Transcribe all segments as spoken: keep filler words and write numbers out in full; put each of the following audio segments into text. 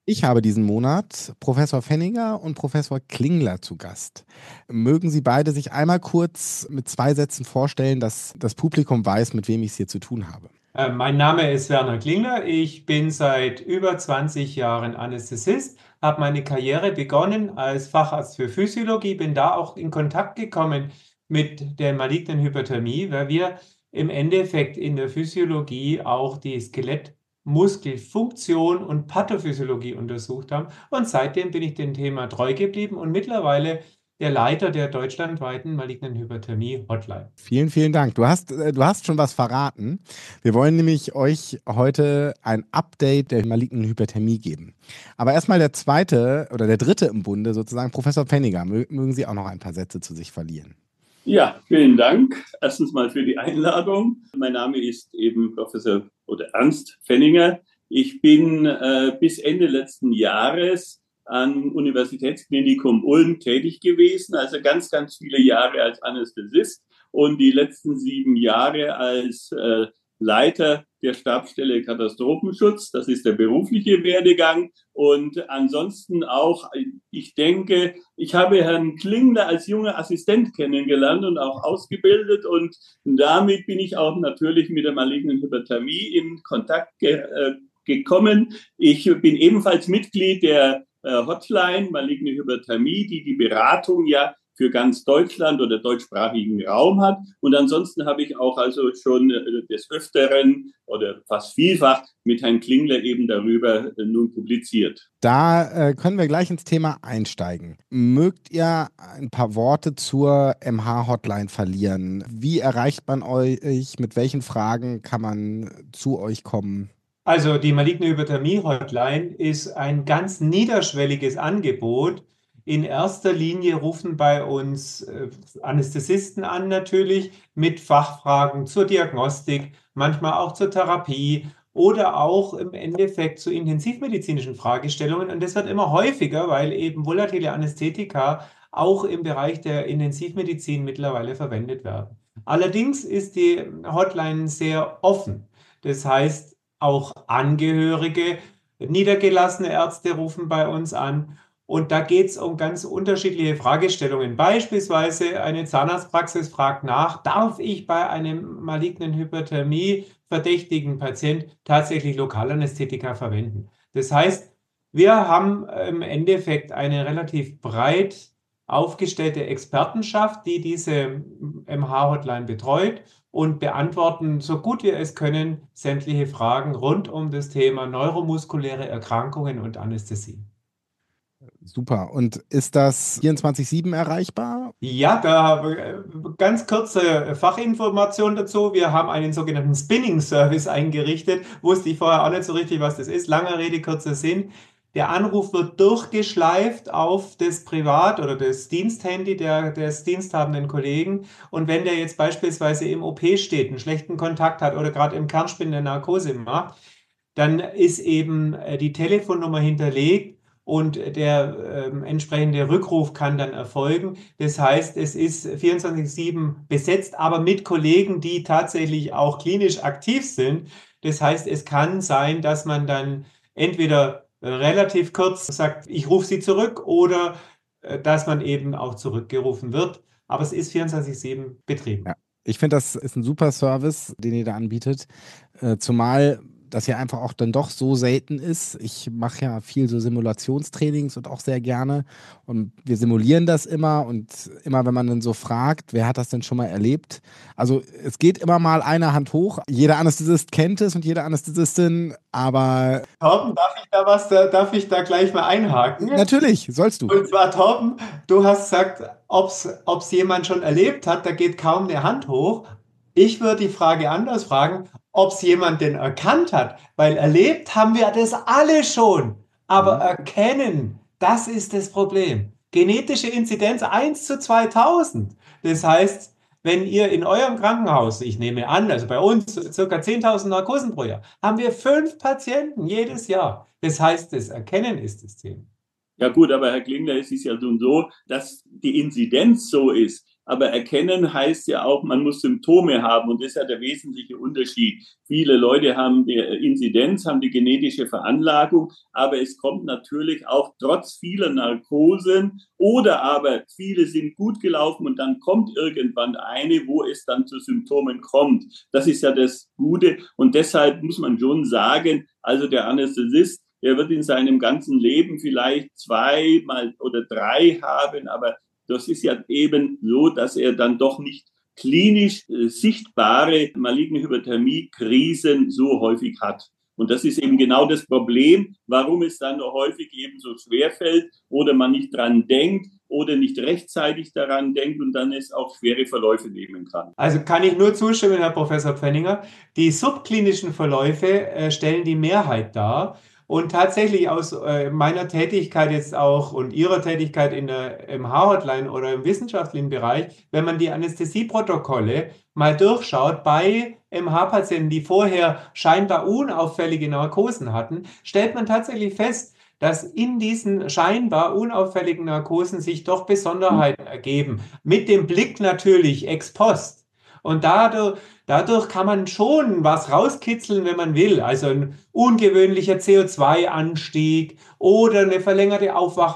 Ich habe diesen Monat Professor Fenninger und Professor Klingler zu Gast. Mögen Sie beide sich einmal kurz mit zwei Sätzen vorstellen, dass das Publikum weiß, mit wem ich es hier zu tun habe? Äh, Mein Name ist Werner Klingler. Ich bin seit über zwanzig Jahren Anästhesist, habe meine Karriere begonnen als Facharzt für Physiologie, bin da auch in Kontakt gekommen mit der malignen Hyperthermie, weil wir im Endeffekt in der Physiologie auch die Skelettmuskelfunktion und Pathophysiologie untersucht haben. Und seitdem bin ich dem Thema treu geblieben und mittlerweile der Leiter der deutschlandweiten malignen Hyperthermie-Hotline. Vielen, vielen Dank. Du hast, äh, du hast schon was verraten. Wir wollen nämlich euch heute ein Update der malignen Hyperthermie geben. Aber erstmal der zweite oder der dritte im Bunde sozusagen, Professor Fenninger. Mö- Mögen Sie auch noch ein paar Sätze zu sich verlieren? Ja, vielen Dank. Erstens mal für die Einladung. Mein Name ist eben Professor oder Ernst Fenninger. Ich bin äh, bis Ende letzten Jahres am Universitätsklinikum Ulm tätig gewesen, also ganz, ganz viele Jahre als Anästhesist und die letzten sieben Jahre als äh, Leiter der Stabsstelle Katastrophenschutz. Das ist der berufliche Werdegang. Und ansonsten auch, ich denke, ich habe Herrn Klingler als junger Assistent kennengelernt und auch ausgebildet. Und damit bin ich auch natürlich mit der malignen Hyperthermie in Kontakt ge äh, gekommen. Ich bin ebenfalls Mitglied der äh, Hotline Maligne Hyperthermie, die die Beratung ja für ganz Deutschland oder deutschsprachigen Raum hat. Und ansonsten habe ich auch also schon des Öfteren oder fast vielfach mit Herrn Klingler eben darüber nun publiziert. Da äh, können wir gleich ins Thema einsteigen. Mögt ihr ein paar Worte zur M H-Hotline verlieren? Wie erreicht man euch? Mit welchen Fragen kann man zu euch kommen? Also die maligne Hyperthermie-Hotline ist ein ganz niederschwelliges Angebot. In erster Linie rufen bei uns äh, Anästhesisten an natürlich mit Fachfragen zur Diagnostik, manchmal auch zur Therapie oder auch im Endeffekt zu intensivmedizinischen Fragestellungen. Und das wird immer häufiger, weil eben volatile Anästhetika auch im Bereich der Intensivmedizin mittlerweile verwendet werden. Allerdings ist die Hotline sehr offen. Das heißt, auch Angehörige, niedergelassene Ärzte rufen bei uns an. Und da geht es um ganz unterschiedliche Fragestellungen. Beispielsweise eine Zahnarztpraxis fragt nach, darf ich bei einem malignen Hyperthermie verdächtigen Patient tatsächlich Lokalanästhetika verwenden? Das heißt, wir haben im Endeffekt eine relativ breit aufgestellte Expertenschaft, die diese M H-Hotline betreut und beantworten, so gut wir es können, sämtliche Fragen rund um das Thema neuromuskuläre Erkrankungen und Anästhesie. Super. Und ist das vierundzwanzig sieben erreichbar? Ja, da äh, ganz kurze Fachinformation dazu. Wir haben einen sogenannten Spinning-Service eingerichtet. Wusste ich vorher auch nicht so richtig, was das ist. Langer Rede, kurzer Sinn. Der Anruf wird durchgeschleift auf das Privat- oder das Diensthandy der, des diensthabenden Kollegen. Und wenn der jetzt beispielsweise im O P steht, einen schlechten Kontakt hat oder gerade im Kernspin eine Narkose macht, dann ist eben äh, die Telefonnummer hinterlegt und der ähm, entsprechende Rückruf kann dann erfolgen. Das heißt, es ist vierundzwanzig sieben besetzt, aber mit Kollegen, die tatsächlich auch klinisch aktiv sind. Das heißt, es kann sein, dass man dann entweder relativ kurz sagt, ich rufe Sie zurück oder äh, dass man eben auch zurückgerufen wird. Aber es ist vierundzwanzig sieben betrieben. Ja. Ich finde, das ist ein super Service, den ihr da anbietet. Äh, zumal das ja einfach auch dann doch so selten ist. Ich mache ja viel so Simulationstrainings und auch sehr gerne. Und wir simulieren das immer. Und immer, wenn man dann so fragt, wer hat das denn schon mal erlebt? Also es geht immer mal eine Hand hoch. Jeder Anästhesist kennt es und jede Anästhesistin, aber Torben, darf ich da was, da, darf ich da gleich mal einhaken? natürlich, sollst du. Und zwar, Torben, du hast gesagt, ob es jemand schon erlebt hat, da geht kaum eine Hand hoch. Ich würde die Frage anders fragen, ob es jemand denn erkannt hat, weil erlebt haben wir das alle schon, aber Mhm. erkennen, das ist das Problem. Genetische Inzidenz eins zu zweitausend. Das heißt, wenn ihr in eurem Krankenhaus, ich nehme an, also bei uns circa zehntausend Narkosen pro Jahr, haben wir fünf Patienten jedes Jahr. Das heißt, das Erkennen ist das Thema. Ja gut, aber Herr Klingler, es ist ja nun so, dass die Inzidenz so ist. Aber erkennen heißt ja auch, man muss Symptome haben. Und das ist ja der wesentliche Unterschied. Viele Leute haben die Inzidenz, haben die genetische Veranlagung, aber es kommt natürlich auch trotz vieler Narkosen oder aber viele sind gut gelaufen und dann kommt irgendwann eine, wo es dann zu Symptomen kommt. Das ist ja das Gute. Und deshalb muss man schon sagen, also der Anästhesist, der wird in seinem ganzen Leben vielleicht zweimal oder drei haben, aber das ist ja eben so, dass er dann doch nicht klinisch äh, sichtbare maligne Hyperthermie-Krisen so häufig hat. Und das ist eben genau das Problem, warum es dann häufig eben so schwer fällt oder man nicht dran denkt oder nicht rechtzeitig daran denkt und dann es auch schwere Verläufe nehmen kann. Also kann ich nur zustimmen, Herr Professor Pfenninger. Die subklinischen Verläufe äh, stellen die Mehrheit dar. Und tatsächlich aus äh, meiner Tätigkeit jetzt auch und Ihrer Tätigkeit in der, im H-Hotline oder im wissenschaftlichen Bereich, wenn man die Anästhesieprotokolle mal durchschaut bei M H-Patienten, die vorher scheinbar unauffällige Narkosen hatten, stellt man tatsächlich fest, dass in diesen scheinbar unauffälligen Narkosen sich doch Besonderheiten ergeben. Mit dem Blick natürlich ex post. Und dadurch, dadurch kann man schon was rauskitzeln, wenn man will. Also ein ungewöhnlicher C O zwei Anstieg oder eine verlängerte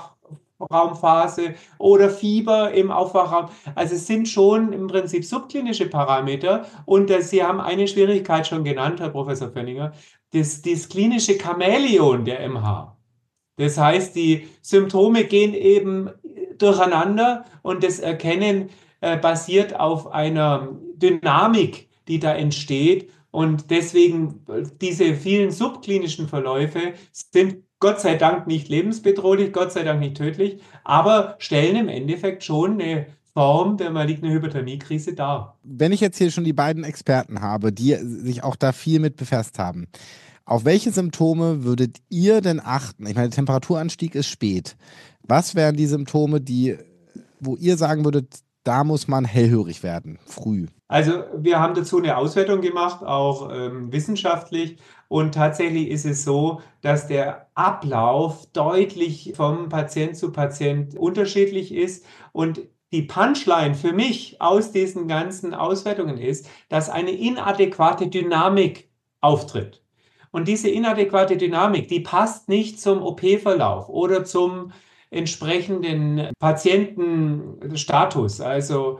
Aufwachraumphase oder Fieber im Aufwachraum. Also es sind schon im Prinzip subklinische Parameter. Und äh, Sie haben eine Schwierigkeit schon genannt, Herr Professor Pfenninger, das, das klinische Chamäleon der M H. Das heißt, die Symptome gehen eben durcheinander und das Erkennen äh, basiert auf einer Dynamik, die da entsteht. Und deswegen diese vielen subklinischen Verläufe sind Gott sei Dank nicht lebensbedrohlich, Gott sei Dank nicht tödlich, aber stellen im Endeffekt schon eine Form der malignen Hyperthermie-Krise dar. Wenn ich jetzt hier schon die beiden Experten habe, die sich auch da viel mit befasst haben, auf welche Symptome würdet ihr denn achten? Ich meine, der Temperaturanstieg ist spät. Was wären die Symptome, die, wo ihr sagen würdet, da muss man hellhörig werden, früh? Also wir haben dazu eine Auswertung gemacht, auch ähm, wissenschaftlich. Und tatsächlich ist es so, dass der Ablauf deutlich vom Patient zu Patient unterschiedlich ist. Und die Punchline für mich aus diesen ganzen Auswertungen ist, dass eine inadäquate Dynamik auftritt. Und diese inadäquate Dynamik, die passt nicht zum O P-Verlauf oder zum entsprechenden Patientenstatus. Also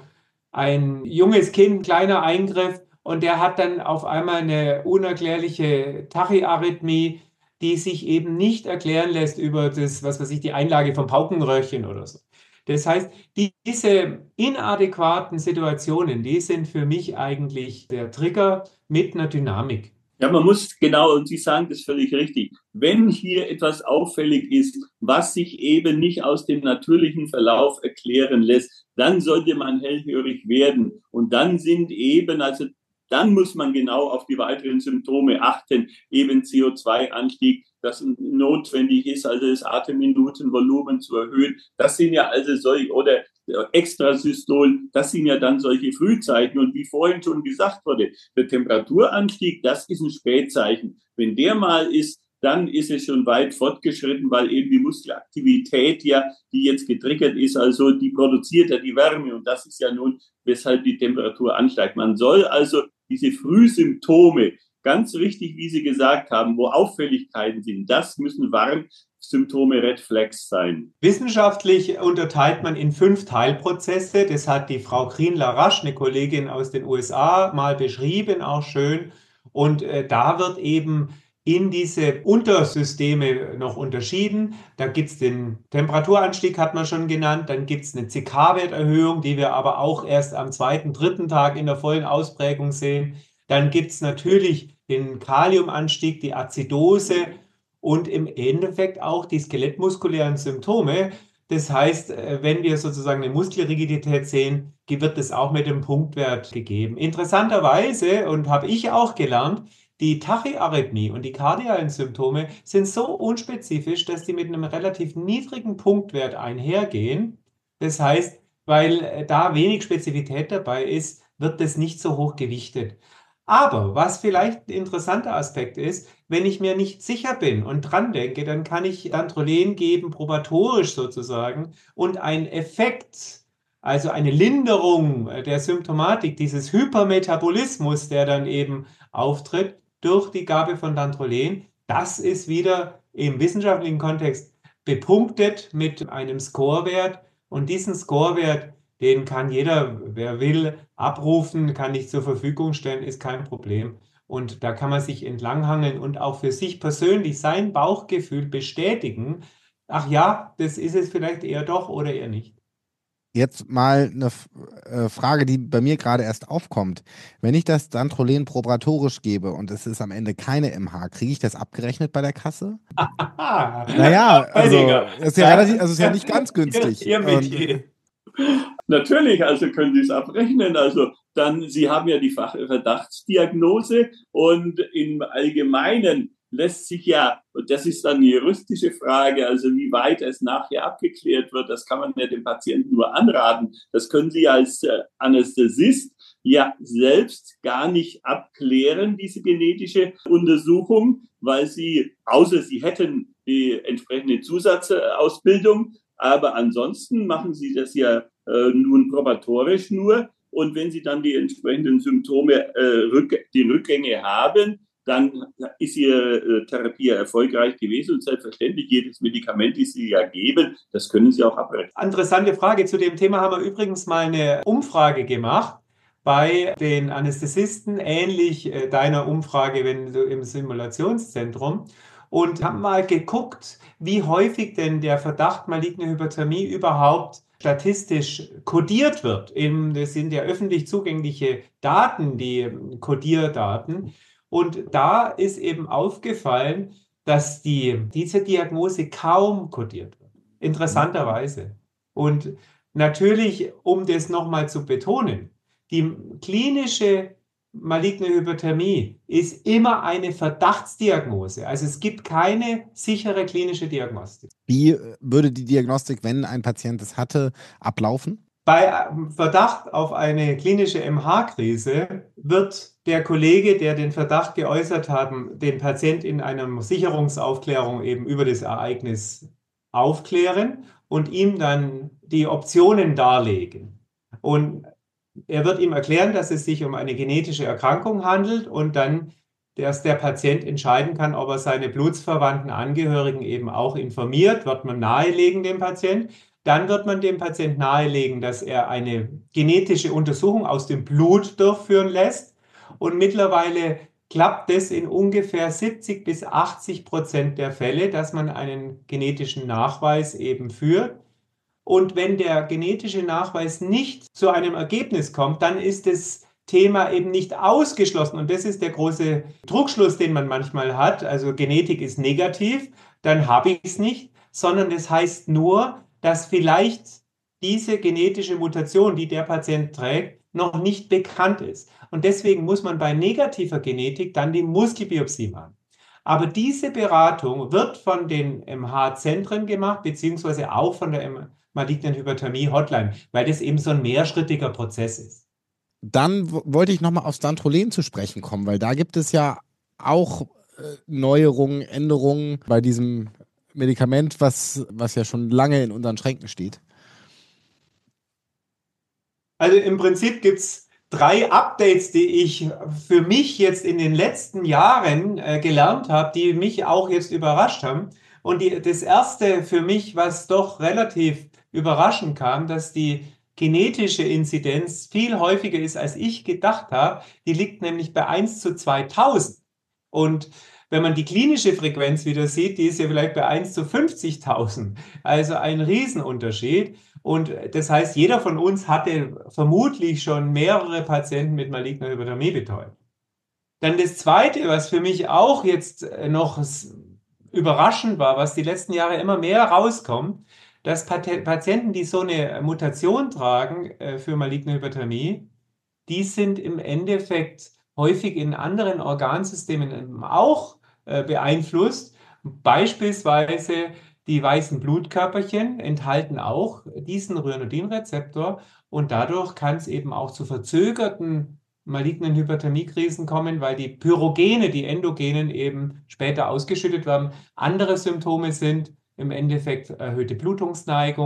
ein junges Kind, kleiner Eingriff und der hat dann auf einmal eine unerklärliche Tachyarrhythmie, die sich eben nicht erklären lässt über das, was weiß ich, die Einlage von Paukenröhrchen oder so. Das heißt, die, diese inadäquaten Situationen, die sind für mich eigentlich der Trigger mit einer Dynamik. Ja, man muss genau, und Sie sagen das völlig richtig, wenn hier etwas auffällig ist, was sich eben nicht aus dem natürlichen Verlauf erklären lässt, dann sollte man hellhörig werden. Und dann sind eben, also dann muss man genau auf die weiteren Symptome achten, eben C O zwei Anstieg, das notwendig ist, also das Atemminutenvolumen zu erhöhen. Das sind ja also solche, oder Extrasystol, das sind ja dann solche Frühzeichen. Und wie vorhin schon gesagt wurde, der Temperaturanstieg, das ist ein Spätzeichen. Wenn der mal ist, dann ist es schon weit fortgeschritten, weil eben die Muskelaktivität ja, die jetzt getriggert ist, also die produziert ja die Wärme und das ist ja nun, weshalb die Temperatur ansteigt. Man soll also diese Frühsymptome, ganz richtig, wie Sie gesagt haben, wo Auffälligkeiten sind, das müssen Warnsymptome, Red Flags sein. Wissenschaftlich unterteilt man in fünf Teilprozesse. Das hat die Frau Krien-Larasch, eine Kollegin aus den U S A, mal beschrieben, auch schön. Und äh, da wird eben in diese Untersysteme noch unterschieden. Da gibt es den Temperaturanstieg, hat man schon genannt. Dann gibt es eine C K-Werterhöhung, die wir aber auch erst am zweiten, dritten Tag in der vollen Ausprägung sehen. Dann gibt es natürlich den Kaliumanstieg, die Azidose und im Endeffekt auch die skelettmuskulären Symptome. Das heißt, wenn wir sozusagen eine Muskelrigidität sehen, wird es auch mit dem Punktwert gegeben. Interessanterweise, und habe ich auch gelernt, die Tachyarrhythmie und die kardialen Symptome sind so unspezifisch, dass die mit einem relativ niedrigen Punktwert einhergehen. Das heißt, weil da wenig Spezifität dabei ist, wird das nicht so hoch gewichtet. Aber was vielleicht ein interessanter Aspekt ist, wenn ich mir nicht sicher bin und dran denke, dann kann ich Dantrolen geben, probatorisch sozusagen, und ein Effekt also eine Linderung der Symptomatik, dieses Hypermetabolismus, der dann eben auftritt durch die Gabe von Dantrolen, das ist wieder im wissenschaftlichen Kontext bepunktet mit einem Scorewert. Und diesen Scorewert, den kann jeder, wer will, abrufen, kann ich zur Verfügung stellen, ist kein Problem. Und da kann man sich entlanghangeln und auch für sich persönlich sein Bauchgefühl bestätigen. Ach ja, das ist es vielleicht eher doch oder eher nicht. Jetzt mal eine äh, Frage, die bei mir gerade erst aufkommt. Wenn ich das Dantrolen probatorisch gebe und es ist am Ende keine M H, kriege ich das abgerechnet bei der Kasse? Naja, also ist ja relativ, also ist ja nicht ganz günstig. Ihr, ihr Metier. Natürlich, also können Sie es abrechnen. Also dann, Sie haben ja die Verdachtsdiagnose und im Allgemeinen lässt sich ja, und das ist dann eine juristische Frage, also wie weit es nachher abgeklärt wird, das kann man ja dem Patienten nur anraten. Das können Sie als Anästhesist ja selbst gar nicht abklären, diese genetische Untersuchung, weil Sie, außer Sie hätten die entsprechende Zusatzausbildung, aber ansonsten machen Sie das ja äh, nun probatorisch nur. Und wenn Sie dann die entsprechenden Symptome, äh, rück, die Rückgänge haben, dann ist Ihre äh, Therapie erfolgreich gewesen. Und selbstverständlich jedes Medikament, das Sie ja geben, das können Sie auch abrechnen. Interessante Frage. Zu dem Thema haben wir übrigens mal eine Umfrage gemacht bei den Anästhesisten, ähnlich äh, deiner Umfrage wenn du im Simulationszentrum. Und haben mal geguckt, wie häufig denn der Verdacht maligne Hyperthermie überhaupt statistisch kodiert wird. Das sind ja öffentlich zugängliche Daten, die Kodierdaten. Und da ist eben aufgefallen, dass die, diese Diagnose kaum kodiert wird. Interessanterweise. Und natürlich, um das nochmal zu betonen, die klinische maligne Hyperthermie ist immer eine Verdachtsdiagnose. Also es gibt keine sichere klinische Diagnostik. Wie würde die Diagnostik, wenn ein Patient es hatte, ablaufen? Bei Verdacht auf eine klinische M H-Krise wird der Kollege, der den Verdacht geäußert hat, den Patient in einer Sicherungsaufklärung eben über das Ereignis aufklären und ihm dann die Optionen darlegen. Und er wird ihm erklären, dass es sich um eine genetische Erkrankung handelt und dann, dass der Patient entscheiden kann, ob er seine blutsverwandten Angehörigen eben auch informiert, wird man nahelegen dem Patient. Dann wird man dem Patient nahelegen, dass er eine genetische Untersuchung aus dem Blut durchführen lässt. Und mittlerweile klappt es in ungefähr siebzig bis achtzig Prozent der Fälle, dass man einen genetischen Nachweis eben führt. Und wenn der genetische Nachweis nicht zu einem Ergebnis kommt, dann ist das Thema eben nicht ausgeschlossen. Und das ist der große Trugschluss, den man manchmal hat. Also Genetik ist negativ, dann habe ich es nicht, sondern das heißt nur, dass vielleicht diese genetische Mutation, die der Patient trägt, noch nicht bekannt ist. Und deswegen muss man bei negativer Genetik dann die Muskelbiopsie machen. Aber diese Beratung wird von den M H-Zentren gemacht, beziehungsweise auch von der malignen Hyperthermie-Hotline, weil das eben so ein mehrschrittiger Prozess ist. Dann wollte ich nochmal aufs Dantrolen zu sprechen kommen, weil da gibt es ja auch äh, Neuerungen, Änderungen bei diesem Medikament, was, was ja schon lange in unseren Schränken steht. Also im Prinzip gibt es drei Updates, die ich für mich jetzt in den letzten Jahren äh, gelernt habe, die mich auch jetzt überrascht haben. Und die, das erste für mich, was doch relativ überraschend kam, dass die genetische Inzidenz viel häufiger ist, als ich gedacht habe. Die liegt nämlich bei eins zu zweitausend. Und wenn man die klinische Frequenz wieder sieht, die ist ja vielleicht bei eins zu fünfzigtausend. Also ein Riesenunterschied. Und das heißt, jeder von uns hatte vermutlich schon mehrere Patienten mit maligner Hyperthermie betreut. Dann das Zweite, was für mich auch jetzt noch überraschend war, was die letzten Jahre immer mehr rauskommt, dass Patienten, die so eine Mutation tragen für maligne Hyperthermie, die sind im Endeffekt häufig in anderen Organsystemen auch beeinflusst. Beispielsweise die weißen Blutkörperchen enthalten auch diesen Ryanodin-Rezeptor und dadurch kann es eben auch zu verzögerten malignen Hyperthermiekrisen kommen, weil die Pyrogene, die Endogenen eben später ausgeschüttet werden. Andere Symptome sind im Endeffekt erhöhte Blutungsneigung,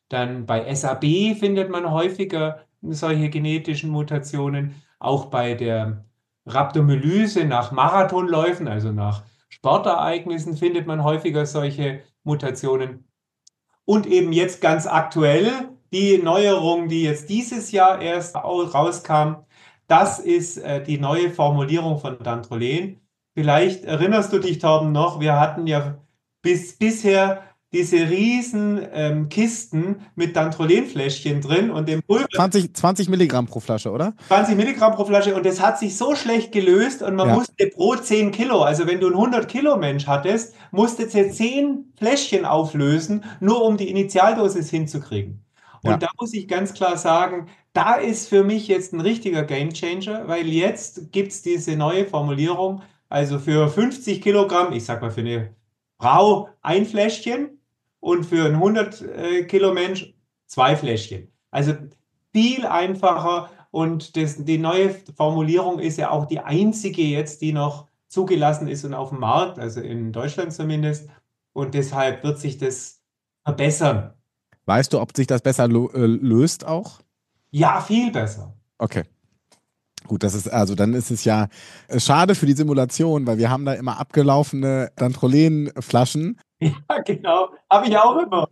Dann bei S A B findet man häufiger solche genetischen Mutationen. Auch bei der Rhabdomyolyse nach Marathonläufen, also nach Sportereignissen, findet man häufiger solche Mutationen. Und eben jetzt ganz aktuell die Neuerung, die jetzt dieses Jahr erst rauskam, das ist äh, die neue Formulierung von Dantrolen. Vielleicht erinnerst du dich, Torben, noch, wir hatten ja bis bisher diese riesen ähm, Kisten mit Dantrolenfläschchen drin und dem Pulver. zwanzig, zwanzig Milligramm pro Flasche, oder? zwanzig Milligramm pro Flasche, und das hat sich so schlecht gelöst und man Ja. musste pro zehn Kilo, also wenn du einen hundert Kilo Mensch hattest, musstest du zehn Fläschchen auflösen, nur um die Initialdosis hinzukriegen. Und Ja. da muss ich ganz klar sagen, da ist für mich jetzt ein richtiger Gamechanger, weil jetzt gibt es diese neue Formulierung, also für fünfzig Kilogramm, ich sag mal für eine Frau ein Fläschchen und für einen hundert Kilo Mensch zwei Fläschchen. Also viel einfacher. Und das, die neue Formulierung ist ja auch die einzige jetzt, die noch zugelassen ist und auf dem Markt, also in Deutschland zumindest. Und deshalb wird sich das verbessern. Weißt du, ob sich das besser lo- äh, löst auch? Ja, viel besser. Okay. Gut, das ist, also dann ist es ja äh, schade für die Simulation, weil wir haben da immer abgelaufene Dantrolenflaschen. Ja, genau. Habe ich auch immer.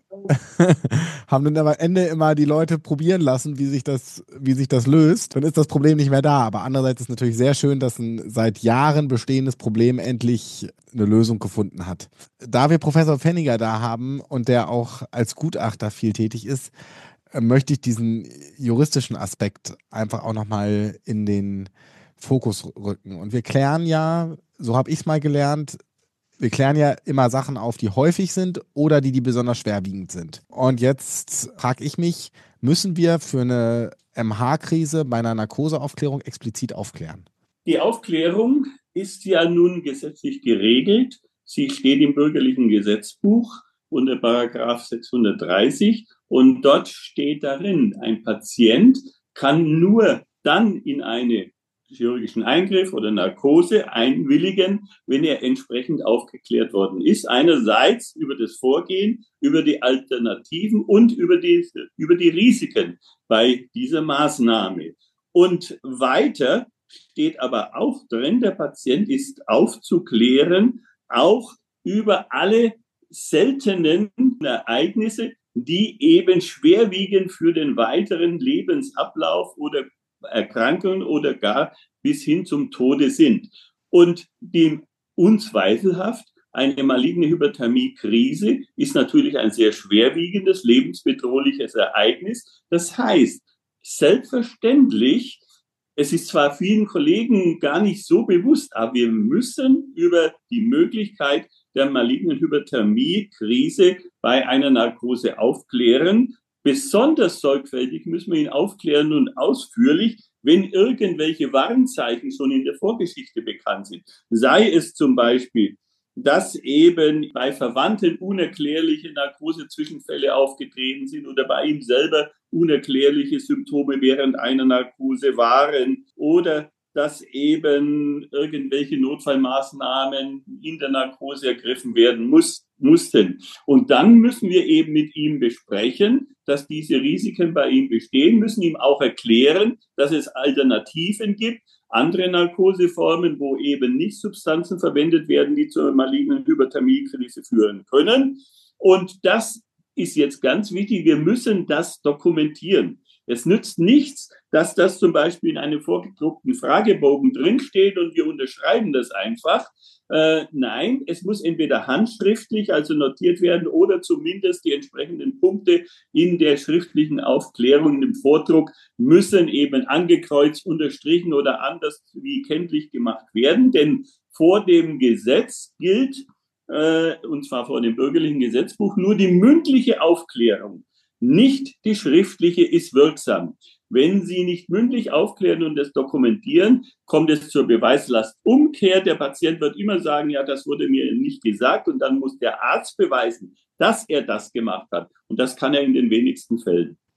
Haben dann am Ende immer die Leute probieren lassen, wie sich das, wie sich das löst. Dann ist das Problem nicht mehr da. Aber andererseits ist es natürlich sehr schön, dass ein seit Jahren bestehendes Problem endlich eine Lösung gefunden hat. Da wir Professor Fenninger da haben und der auch als Gutachter viel tätig ist, äh, möchte ich diesen juristischen Aspekt einfach auch nochmal in den Fokus rücken. Und wir klären ja, so habe ich es mal gelernt, wir klären ja immer Sachen auf, die häufig sind oder die, die besonders schwerwiegend sind. Und jetzt frage ich mich, müssen wir für eine M H-Krise bei einer Narkoseaufklärung explizit aufklären? Die Aufklärung ist ja nun gesetzlich geregelt. Sie steht im bürgerlichen Gesetzbuch unter Paragraph sechshundertdreißig und dort steht darin, ein Patient kann nur dann in eine chirurgischen Eingriff oder Narkose einwilligen, wenn er entsprechend aufgeklärt worden ist. Einerseits über das Vorgehen, über die Alternativen und über die, über die Risiken bei dieser Maßnahme. Und weiter steht aber auch drin, der Patient ist aufzuklären, auch über alle seltenen Ereignisse, die eben schwerwiegend für den weiteren Lebensablauf oder Erkrankungen oder gar bis hin zum Tode sind. Und die unzweifelhaft eine maligne Hyperthermie-Krise ist natürlich ein sehr schwerwiegendes, lebensbedrohliches Ereignis. Das heißt, selbstverständlich, es ist zwar vielen Kollegen gar nicht so bewusst, aber wir müssen über die Möglichkeit der malignen Hyperthermie-Krise bei einer Narkose aufklären. Besonders sorgfältig müssen wir ihn aufklären und ausführlich, wenn irgendwelche Warnzeichen schon in der Vorgeschichte bekannt sind. Sei es zum Beispiel, dass eben bei Verwandten unerklärliche Narkosezwischenfälle aufgetreten sind oder bei ihm selber unerklärliche Symptome während einer Narkose waren oder dass eben irgendwelche Notfallmaßnahmen in der Narkose ergriffen werden muss, mussten. Und dann müssen wir eben mit ihm besprechen, dass diese Risiken bei ihm bestehen, müssen ihm auch erklären, dass es Alternativen gibt, andere Narkoseformen, wo eben nicht Substanzen verwendet werden, die zur malignen Hyperthermie-Krise führen können. Und das ist jetzt ganz wichtig. Wir müssen das dokumentieren. Es nützt nichts, dass das zum Beispiel in einem vorgedruckten Fragebogen drinsteht und wir unterschreiben das einfach. Äh, nein, es muss entweder handschriftlich, also notiert werden, oder zumindest die entsprechenden Punkte in der schriftlichen Aufklärung, im Vordruck, müssen eben angekreuzt, unterstrichen oder anders wie kenntlich gemacht werden. Denn vor dem Gesetz gilt, äh, und zwar vor dem bürgerlichen Gesetzbuch, nur die mündliche Aufklärung. Nicht die schriftliche ist wirksam. Wenn Sie nicht mündlich aufklären und das dokumentieren, kommt es zur Beweislastumkehr. Der Patient wird immer sagen, ja, das wurde mir nicht gesagt. Und dann muss der Arzt beweisen, dass er das gemacht hat. Und das kann er in den wenigsten Fällen.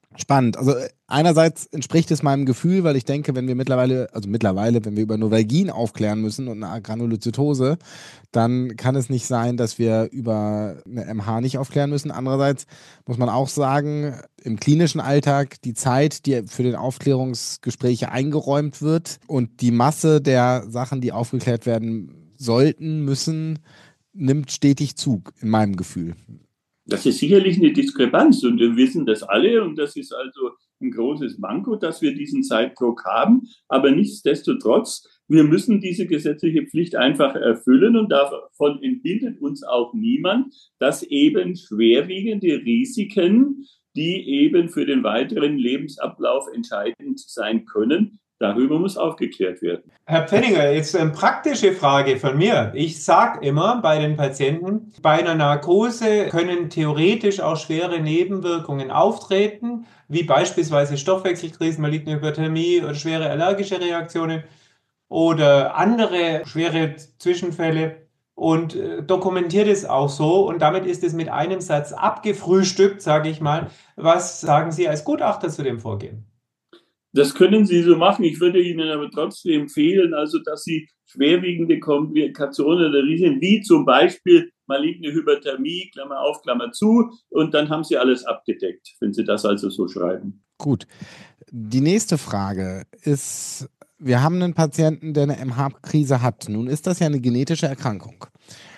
Spannend. Also einerseits entspricht es meinem Gefühl, weil ich denke, wenn wir mittlerweile, also mittlerweile, wenn wir über Novalgin aufklären müssen und eine Granulozytose, dann kann es nicht sein, dass wir über eine M H nicht aufklären müssen. Andererseits muss man auch sagen, im klinischen Alltag die Zeit, die für den Aufklärungsgespräche eingeräumt wird und die Masse der Sachen, die aufgeklärt werden sollten, müssen, nimmt stetig Zug, in meinem Gefühl. Das ist sicherlich eine Diskrepanz und wir wissen das alle und das ist also ein großes Manko, dass wir diesen Zeitdruck haben. Aber nichtsdestotrotz, wir müssen diese gesetzliche Pflicht einfach erfüllen und davon entbindet uns auch niemand, dass eben schwerwiegende Risiken, die eben für den weiteren Lebensablauf entscheidend sein können, darüber muss aufgeklärt werden. Herr Pfenninger, jetzt eine praktische Frage von mir. Ich sage immer bei den Patienten, bei einer Narkose können theoretisch auch schwere Nebenwirkungen auftreten, wie beispielsweise Stoffwechselkrisen, maligne Hyperthermie oder schwere allergische Reaktionen oder andere schwere Zwischenfälle. Und äh, dokumentiert es auch so. Und damit ist es mit einem Satz abgefrühstückt, sage ich mal. Was sagen Sie als Gutachter zu dem Vorgehen? Das können Sie so machen. Ich würde Ihnen aber trotzdem empfehlen, also dass Sie schwerwiegende Komplikationen oder Risiken, wie zum Beispiel maligne Hyperthermie, Klammer auf, Klammer zu, und dann haben Sie alles abgedeckt, wenn Sie das also so schreiben. Gut. Die nächste Frage ist, wir haben einen Patienten, der eine M H-Krise hat. Nun ist das ja eine genetische Erkrankung.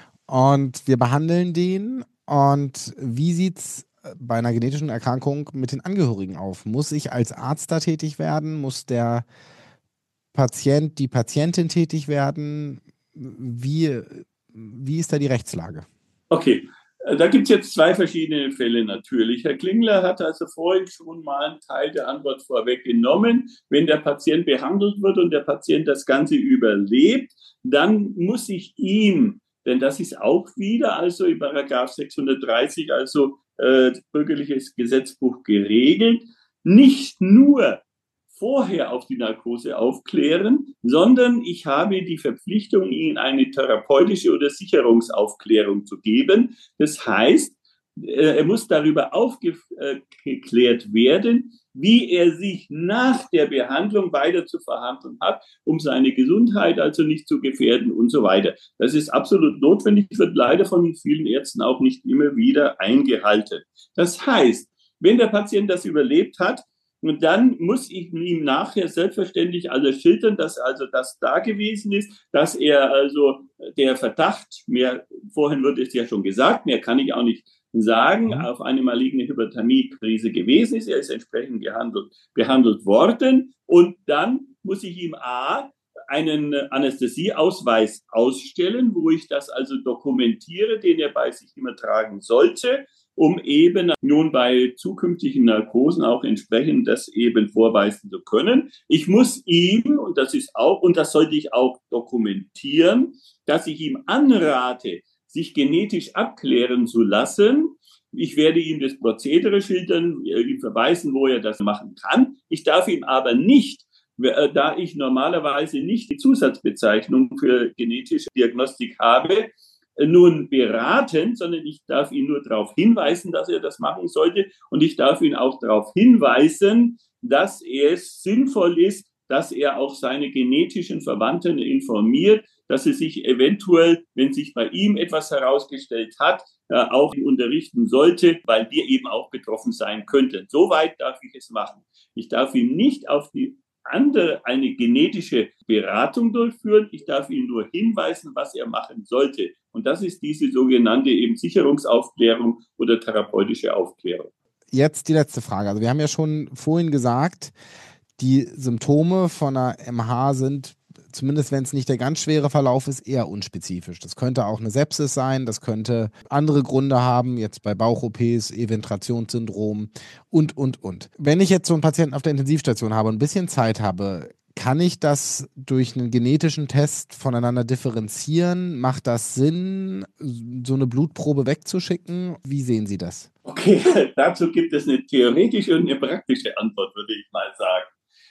Und wir behandeln den. Und wie sieht es bei einer genetischen Erkrankung mit den Angehörigen auf? Muss ich als Arzt da tätig werden? Muss der Patient, die Patientin tätig werden? Wie, wie ist da die Rechtslage? Okay, da gibt es jetzt zwei verschiedene Fälle natürlich. Herr Klingler hat also vorhin schon mal einen Teil der Antwort vorweggenommen. Wenn der Patient behandelt wird und der Patient das Ganze überlebt, dann muss ich ihm, denn das ist auch wieder also in Paragraph sechshundertdreißig, also äh, bürgerliches Gesetzbuch geregelt, nicht nur vorher auf die Narkose aufklären, sondern ich habe die Verpflichtung, Ihnen eine therapeutische oder Sicherungsaufklärung zu geben. Das heißt, er muss darüber aufgeklärt werden, wie er sich nach der Behandlung weiter zu verhandeln hat, um seine Gesundheit also nicht zu gefährden und so weiter. Das ist absolut notwendig, wird leider von vielen Ärzten auch nicht immer wieder eingehalten. Das heißt, wenn der Patient das überlebt hat, und dann muss ich ihm nachher selbstverständlich also schildern, dass also das da gewesen ist, dass er also der Verdacht, mehr, vorhin wurde es ja schon gesagt, mehr kann ich auch nicht sagen, auf eine maligne Hyperthermie-Krise gewesen ist. Er ist entsprechend behandelt, behandelt worden. Und dann muss ich ihm A, einen Anästhesieausweis ausstellen, wo ich das also dokumentiere, den er bei sich immer tragen sollte, um eben nun bei zukünftigen Narkosen auch entsprechend das eben vorweisen zu können. Ich muss ihm, und das ist auch, und das sollte ich auch dokumentieren, dass ich ihm anrate, sich genetisch abklären zu lassen. Ich werde ihm das Prozedere schildern, ihm verweisen, wo er das machen kann. Ich darf ihm aber nicht, da ich normalerweise nicht die Zusatzbezeichnung für genetische Diagnostik habe, nun beraten, sondern ich darf ihn nur darauf hinweisen, dass er das machen sollte. Und ich darf ihn auch darauf hinweisen, dass es sinnvoll ist, dass er auch seine genetischen Verwandten informiert, dass er sich eventuell, wenn sich bei ihm etwas herausgestellt hat, auch unterrichten sollte, weil wir eben auch betroffen sein könnten. Soweit darf ich es machen. Ich darf ihn nicht auf die andere eine genetische Beratung durchführen. Ich darf ihn nur hinweisen, was er machen sollte. Und das ist diese sogenannte eben Sicherungsaufklärung oder therapeutische Aufklärung. Jetzt die letzte Frage. Also wir haben ja schon vorhin gesagt, die Symptome von einer M H sind, zumindest wenn es nicht der ganz schwere Verlauf ist, eher unspezifisch. Das könnte auch eine Sepsis sein, das könnte andere Gründe haben, jetzt bei Bauch-O Ps, Eventrationssyndrom und, und, und. Wenn ich jetzt so einen Patienten auf der Intensivstation habe und ein bisschen Zeit habe, kann ich das durch einen genetischen Test voneinander differenzieren? Macht das Sinn, so eine Blutprobe wegzuschicken? Wie sehen Sie das? Okay, dazu gibt es eine theoretische und eine praktische Antwort, würde ich mal sagen.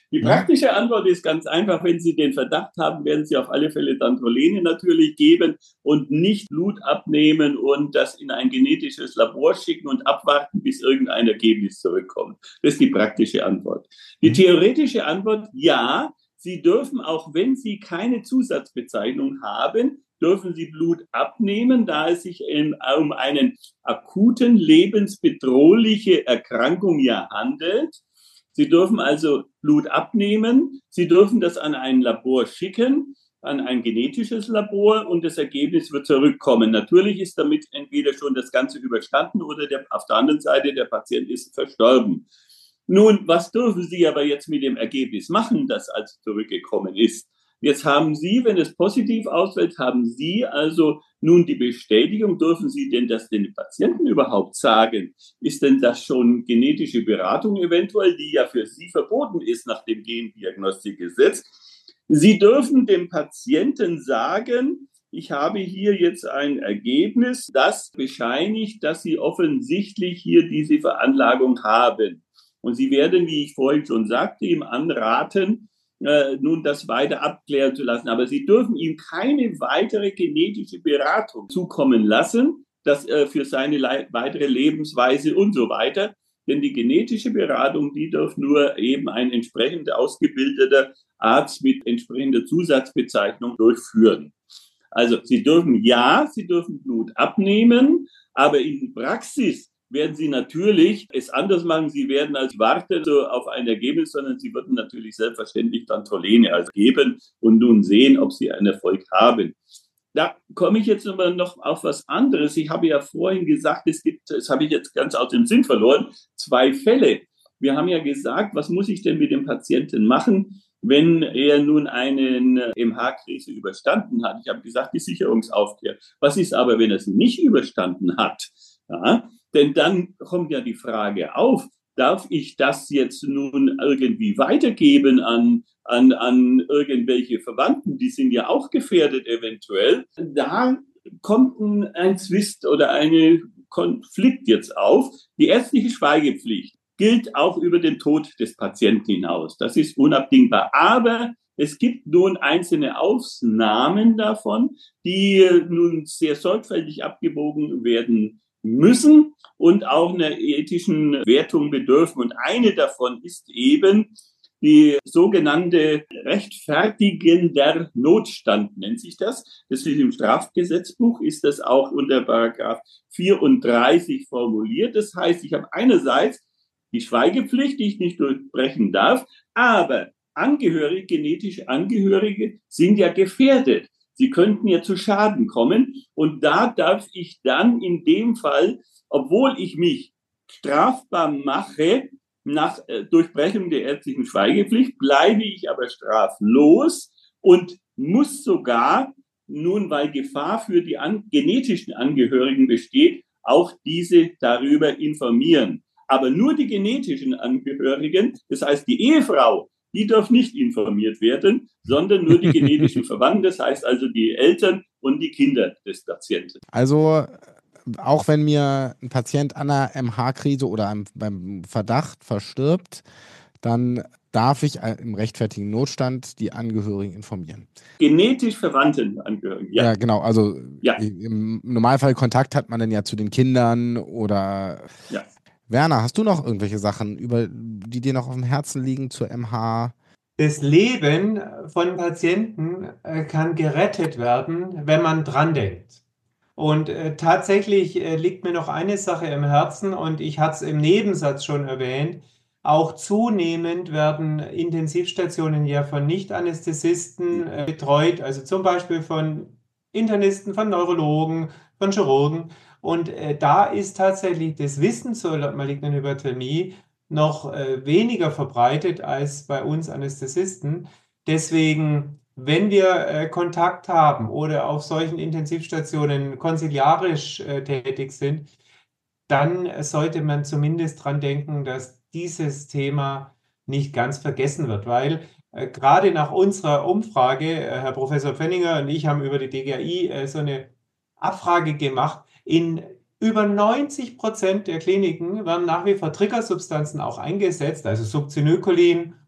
Die praktische Antwort ist ganz einfach. Wenn Sie den Verdacht haben, werden Sie auf alle Fälle Dantrolene natürlich geben und nicht Blut abnehmen und das in ein genetisches Labor schicken und abwarten, bis irgendein Ergebnis zurückkommt. Das ist die praktische Antwort. Die theoretische Antwort, ja, Sie dürfen, auch wenn Sie keine Zusatzbezeichnung haben, dürfen Sie Blut abnehmen, da es sich um eine akuten, lebensbedrohliche Erkrankung ja handelt. Sie dürfen also Blut abnehmen. Sie dürfen das an ein Labor schicken, an ein genetisches Labor, und das Ergebnis wird zurückkommen. Natürlich ist damit entweder schon das Ganze überstanden oder der, auf der anderen Seite der Patient ist verstorben. Nun, was dürfen Sie aber jetzt mit dem Ergebnis machen, das also zurückgekommen ist? Jetzt haben Sie, wenn es positiv ausfällt, haben Sie also nun die Bestätigung. Dürfen Sie denn das den Patienten überhaupt sagen? Ist denn das schon genetische Beratung eventuell, die ja für Sie verboten ist nach dem Gendiagnostikgesetz? Sie dürfen dem Patienten sagen, ich habe hier jetzt ein Ergebnis, das bescheinigt, dass Sie offensichtlich hier diese Veranlagung haben. Und Sie werden, wie ich vorhin schon sagte, ihm anraten, Äh, nun das weiter abklären zu lassen. Aber Sie dürfen ihm keine weitere genetische Beratung zukommen lassen, das äh, für seine le- weitere Lebensweise und so weiter. Denn die genetische Beratung, die darf nur eben ein entsprechend ausgebildeter Arzt mit entsprechender Zusatzbezeichnung durchführen. Also Sie dürfen, ja, Sie dürfen Blut abnehmen, aber in Praxis werden Sie natürlich es anders machen. Sie werden also warten so auf ein Ergebnis, sondern Sie würden natürlich selbstverständlich dann Dantrolene also geben und nun sehen, ob Sie einen Erfolg haben. Da komme ich jetzt aber noch auf was anderes. Ich habe ja vorhin gesagt, es gibt, das habe ich jetzt ganz aus dem Sinn verloren, zwei Fälle. Wir haben ja gesagt, was muss ich denn mit dem Patienten machen, wenn er nun einen M H-Krise überstanden hat? Ich habe gesagt, die Sicherungsaufkehr. Was ist aber, wenn er sie nicht überstanden hat? Ja, denn dann kommt ja die Frage auf, darf ich das jetzt nun irgendwie weitergeben an, an, an irgendwelche Verwandten? Die sind ja auch gefährdet eventuell. Da kommt ein, ein Zwist oder ein Konflikt jetzt auf. Die ärztliche Schweigepflicht gilt auch über den Tod des Patienten hinaus. Das ist unabdingbar. Aber es gibt nun einzelne Ausnahmen davon, die nun sehr sorgfältig abgewogen werden müssen und auch einer ethischen Wertung bedürfen. Und eine davon ist eben die sogenannte rechtfertigender Notstand, nennt sich das. Das ist im Strafgesetzbuch, ist das auch unter Paragraph vierunddreißig formuliert. Das heißt, ich habe einerseits die Schweigepflicht, die ich nicht durchbrechen darf, aber Angehörige, genetische Angehörige sind ja gefährdet. Sie könnten ja zu Schaden kommen, und da darf ich dann in dem Fall, obwohl ich mich strafbar mache, nach äh, Durchbrechung der ärztlichen Schweigepflicht, bleibe ich aber straflos und muss sogar, nun weil Gefahr für die an, genetischen Angehörigen besteht, auch diese darüber informieren. Aber nur die genetischen Angehörigen, das heißt die Ehefrau, die darf nicht informiert werden, sondern nur die genetischen Verwandten, das heißt also die Eltern und die Kinder des Patienten. Also auch wenn mir ein Patient an einer M H-Krise oder einem, beim Verdacht verstirbt, dann darf ich im rechtfertigen Notstand die Angehörigen informieren. Genetisch verwandten Angehörigen, ja. Ja, genau. Also ja. Im Normalfall Kontakt hat man dann ja zu den Kindern oder... Ja. Werner, hast du noch irgendwelche Sachen, über, die dir noch auf dem Herzen liegen zur M H? Das Leben von Patienten äh, kann gerettet werden, wenn man dran denkt. Und äh, tatsächlich äh, liegt mir noch eine Sache im Herzen, und ich hatte es im Nebensatz schon erwähnt. Auch zunehmend werden Intensivstationen ja von Nicht-Anästhesisten äh, betreut, also zum Beispiel von Internisten, von Neurologen, von Chirurgen. Und äh, da ist tatsächlich das Wissen zur malignen Hyperthermie noch äh, weniger verbreitet als bei uns Anästhesisten. Deswegen, wenn wir äh, Kontakt haben oder auf solchen Intensivstationen konsiliarisch äh, tätig sind, dann äh, sollte man zumindest dran denken, dass dieses Thema nicht ganz vergessen wird, weil äh, gerade nach unserer Umfrage, äh, Herr Professor Pfenninger und ich haben über die D G A I äh, so eine Abfrage gemacht, in über neunzig Prozent der Kliniken werden nach wie vor Triggersubstanzen auch eingesetzt, also Succinylcholin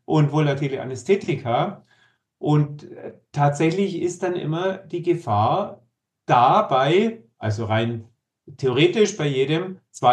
und volatile Anästhetika. Und tatsächlich ist dann immer die Gefahr dabei, also rein theoretisch bei jedem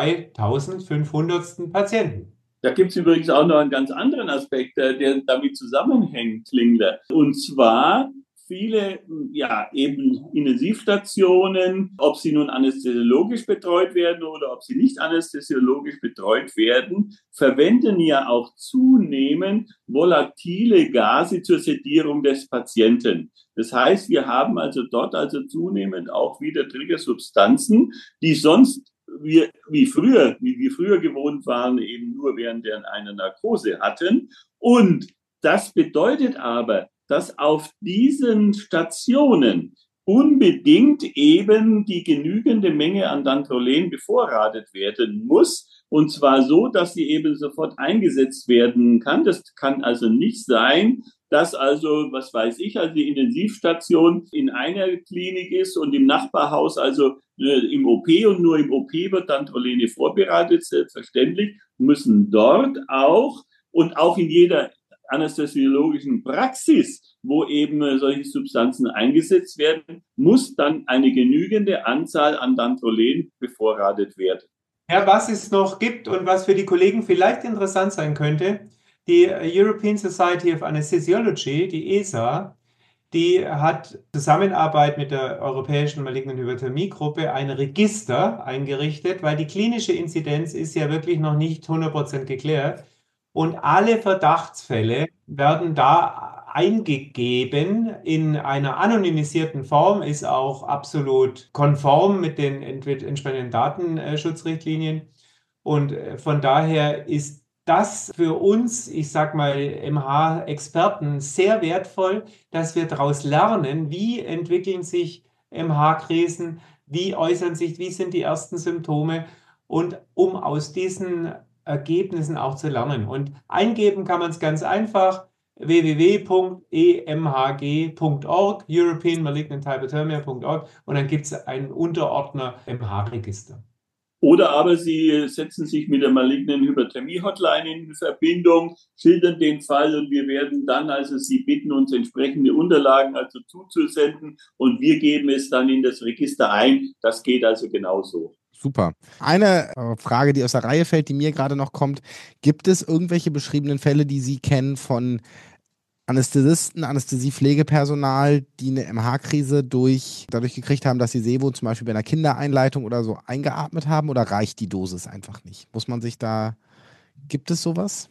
zweitausendfünfhundertsten Patienten. Da gibt es übrigens auch noch einen ganz anderen Aspekt, der damit zusammenhängt, Klingler. Und zwar viele, ja, eben Intensivstationen, ob sie nun anästhesiologisch betreut werden oder ob sie nicht anästhesiologisch betreut werden, verwenden ja auch zunehmend volatile Gase zur Sedierung des Patienten. Das heißt, wir haben also dort also zunehmend auch wieder Triggersubstanzen, die sonst wir, wie früher, wie wir früher gewohnt waren, eben nur während der einer Narkose hatten. Und das bedeutet aber, dass auf diesen Stationen unbedingt eben die genügende Menge an Dantrolen bevorratet werden muss. Und zwar so, dass sie eben sofort eingesetzt werden kann. Das kann also nicht sein, dass also, was weiß ich, also die Intensivstation in einer Klinik ist und im Nachbarhaus also äh, im O P und nur im O P wird Dantrolene vorbereitet. Selbstverständlich müssen dort auch und auch in jeder anästhesiologischen Praxis, wo eben solche Substanzen eingesetzt werden, muss dann eine genügende Anzahl an Dantrolen bevorratet werden. Ja, was es noch gibt und was für die Kollegen vielleicht interessant sein könnte, die European Society of Anesthesiology, die E S A, die hat Zusammenarbeit mit der Europäischen Malignen Hyperthermie-Gruppe ein Register eingerichtet, weil die klinische Inzidenz ist ja wirklich noch nicht hundert Prozent geklärt. Und alle Verdachtsfälle werden da eingegeben in einer anonymisierten Form, ist auch absolut konform mit den entsprechenden Datenschutzrichtlinien. Und von daher ist das für uns, ich sag mal, M H-Experten sehr wertvoll, dass wir daraus lernen, wie entwickeln sich M H-Krisen, wie äußern sich, wie sind die ersten Symptome und um aus diesen Ergebnissen auch zu lernen. Und eingeben kann man es ganz einfach, w w w punkt e m h g punkt org, European Malignant Hyperthermia punkt org, und dann gibt es einen Unterordner M H-Register. Oder aber Sie setzen sich mit der malignen Hyperthermie-Hotline in Verbindung, schildern den Fall und wir werden dann also Sie bitten, uns entsprechende Unterlagen also zuzusenden und wir geben es dann in das Register ein. Das geht also genauso. Super. Eine äh, Frage, die aus der Reihe fällt, die mir gerade noch kommt. Gibt es irgendwelche beschriebenen Fälle, die Sie kennen von Anästhesisten, Anästhesiepflegepersonal, die eine M H-Krise durch, dadurch gekriegt haben, dass sie Sevo zum Beispiel bei einer Kindereinleitung oder so eingeatmet haben, oder reicht die Dosis einfach nicht? Muss man sich da, gibt es sowas?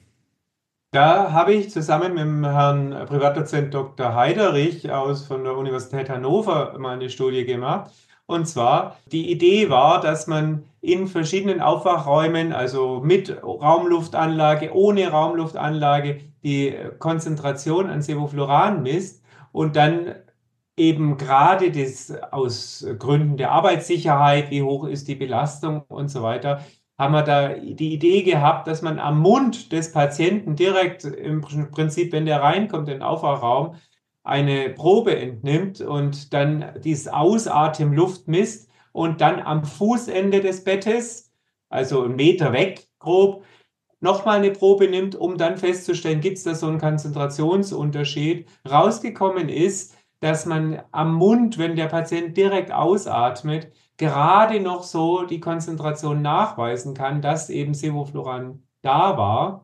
Da habe ich zusammen mit dem Herrn Privatdozent Doktor Heiderich aus von der Universität Hannover mal eine Studie gemacht. Und zwar, die Idee war, dass man in verschiedenen Aufwachräumen, also mit Raumluftanlage, ohne Raumluftanlage, die Konzentration an Sevofluran misst und dann eben gerade das aus Gründen der Arbeitssicherheit, wie hoch ist die Belastung und so weiter, haben wir da die Idee gehabt, dass man am Mund des Patienten direkt im Prinzip, wenn der reinkommt in den Aufwachraum, eine Probe entnimmt und dann dieses Ausatemluft misst und dann am Fußende des Bettes, also einen Meter weg grob, nochmal eine Probe nimmt, um dann festzustellen, gibt es da so einen Konzentrationsunterschied. Rausgekommen ist, dass man am Mund, wenn der Patient direkt ausatmet, gerade noch so die Konzentration nachweisen kann, dass eben Sevofluran da war.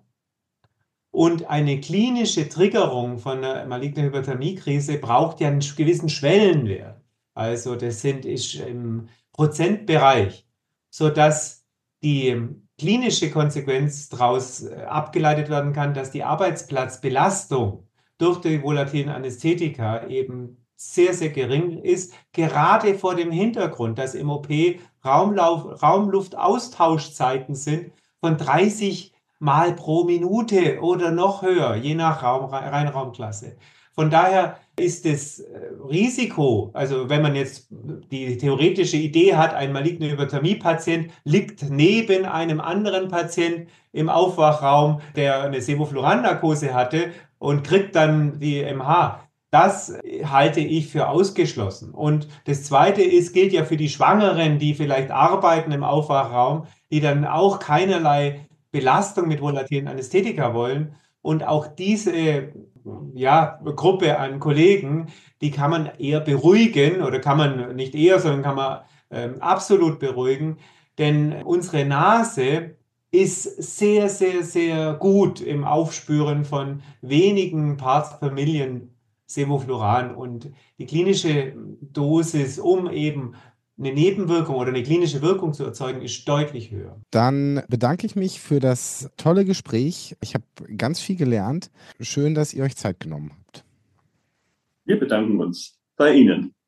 Und eine klinische Triggerung von einer malignen Hyperthermiekrise braucht ja einen gewissen Schwellenwert. Also das sind ist im Prozentbereich, sodass die klinische Konsequenz daraus abgeleitet werden kann, dass die Arbeitsplatzbelastung durch die volatilen Anästhetika eben sehr, sehr gering ist, gerade vor dem Hintergrund, dass im O P Raumlauf, Raumluftaustauschzeiten sind von dreißig Mal pro Minute oder noch höher, je nach Raum, Reinraumklasse. Von daher ist das Risiko, also wenn man jetzt die theoretische Idee hat, ein maligner Hyperthermie-Patient liegt neben einem anderen Patient im Aufwachraum, der eine Sevofluran-Narkose hatte und kriegt dann die M H. Das halte ich für ausgeschlossen. Und das Zweite ist, gilt ja für die Schwangeren, die vielleicht arbeiten im Aufwachraum, die dann auch keinerlei Belastung mit volatilen Anästhetika wollen. Und auch diese ja, Gruppe an Kollegen, die kann man eher beruhigen oder kann man nicht eher, sondern kann man ähm, absolut beruhigen, denn unsere Nase ist sehr, sehr, sehr gut im Aufspüren von wenigen Parts per Million Sevofluran und die klinische Dosis, um eben eine Nebenwirkung oder eine klinische Wirkung zu erzeugen, ist deutlich höher. Dann bedanke ich mich für das tolle Gespräch. Ich habe ganz viel gelernt. Schön, dass ihr euch Zeit genommen habt. Wir bedanken uns bei Ihnen.